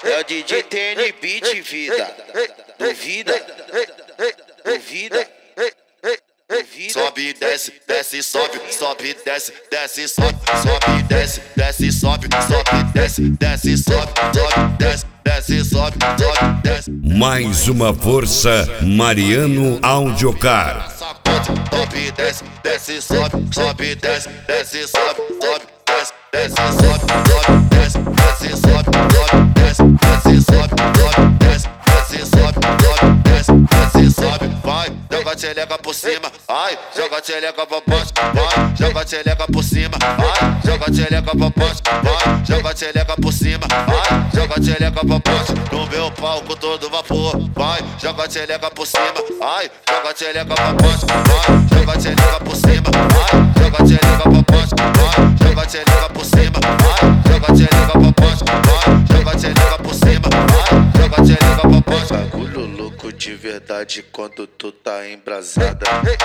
É o DJ TN Beat, vida. Duvida. Duvida. Sobe, desce, desce, sobe, sobe, desce, desce, sobe, sobe, desce, desce, sobe, sobe, desce, desce, sobe, sobe, desce, desce, sobe, sobe, desce. Mais uma força, Mariano Audiocar. Sobe, desce, desce, sobe, sobe, desce, desce, sobe, sobe, desce, desce, sobe, sobe, desce, desce, sobe, sobe, desce, desce, sobe, sobe, desce, desce, sobe, sobe, desce, desce, sobe, vai, joga a tchereca por cima, ai, joga a tchereca pra baixo, vai, joga a tchereca por cima, ai, joga a tchereca pra baixo, vai, joga a tchereca por cima, ai, joga a tchereca pra baixo, no meu palco todo vapor, vai, joga a tchereca por cima, ai, joga a tchereca pra baixo, vai, joga a tchereca por cima, ai, joga a tchereca pra baixo, vai, joga a tchereca por cima, ai, joga a tchereca pra baixo, vai, joga a tchereca por cima, ai, joga a tchereca pra baixo. Bagulho louco de verdade quando tu tá embrasada.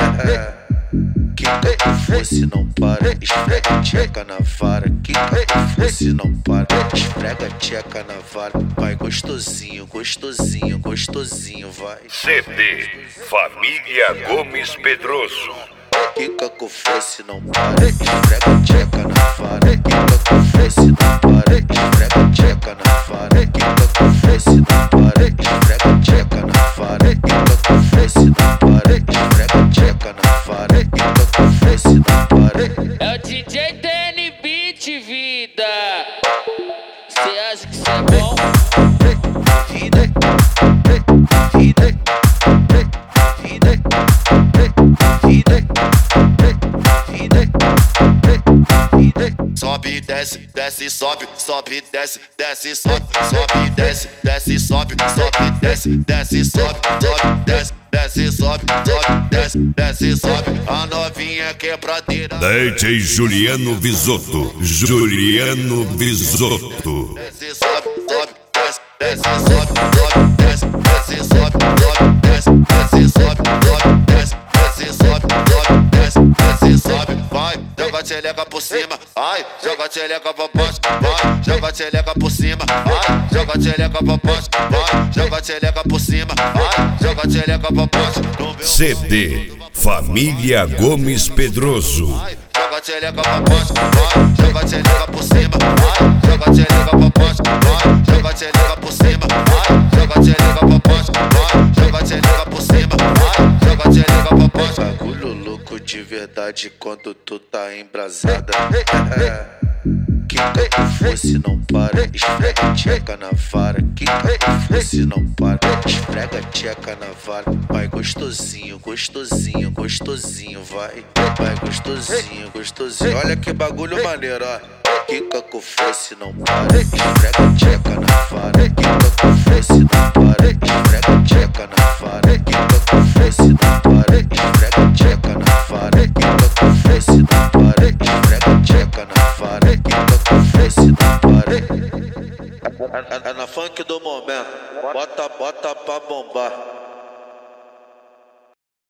Quica que fosse não para, esfrega tcheca na vara. Quica que fosse não para, esfrega tcheca na vara. Vai gostosinho, gostosinho, gostosinho, vai. CD Família Gomes Pedroso. Quica que fosse não para, esfrega tcheca na vara. Quica que fosse não para, esfrega tcheca na vara. Quica que fosse não para, esfrega tcheca na vara. Quica que fosse não para, esfrega tcheca na vara. Quica que fosse não para. É o DJ TN Beat, vida. Cê acha que cê é bom? Vida. Vida. Vida. Vida. Sobe, desce, desce, sobe, sobe, desce, desce, sobe, sobe, desce, desce, sobe, sobe, desce, desce, sobe, sobe, desce, desce, sobe, sobe, desce, desce, sobe. A novinha quebradeira. DJ Juliano Visotto. Juliano Visotto. Desce, sobe, sobe, desce, desce, sobe, sobe, desce, desce, sobe, sobe, desce, desce, sobe, sobe, desce, desce, sobe, sobe, desce, desce, sobe, vai, joga a tchereca por cima, ai, joga a tchereca pra baixo, vai, joga a tchereca por cima, ai, joga a tchereca pra baixo, vai, joga a tchereca por cima, ai, joga a tchereca pra baixo. CD Família Gomes Pedroso. Joga a tchereca pra baixo, vai, joga a tchereca por cima, vai, joga a tchereca pra baixo, vai, joga a tchereca por cima, vai, joga a tchereca pra baixo, vai, joga a tchereca por cima, vai, joga a tchereca pra baixo. Bagulho louco de verdade quando tu tá embrasada. Quica que fosse não para, esfrega tcheca na vara. Quica que fosse não para, esfrega tcheca na vara. Vai gostosinho, gostosinho, gostosinho, vai. Vai gostosinho, gostosinho. Olha que bagulho maneiro, ó. Quica que fosse não para, esfrega tcheca na vara. Quica que fosse não para, esfrega tcheca na vara. Quica que fosse não para, esfrega tcheca na vara. Quica que fosse não para, esfrega tcheca na vara. Quica que fosse não para. É na funk do momento, bota pra bombar.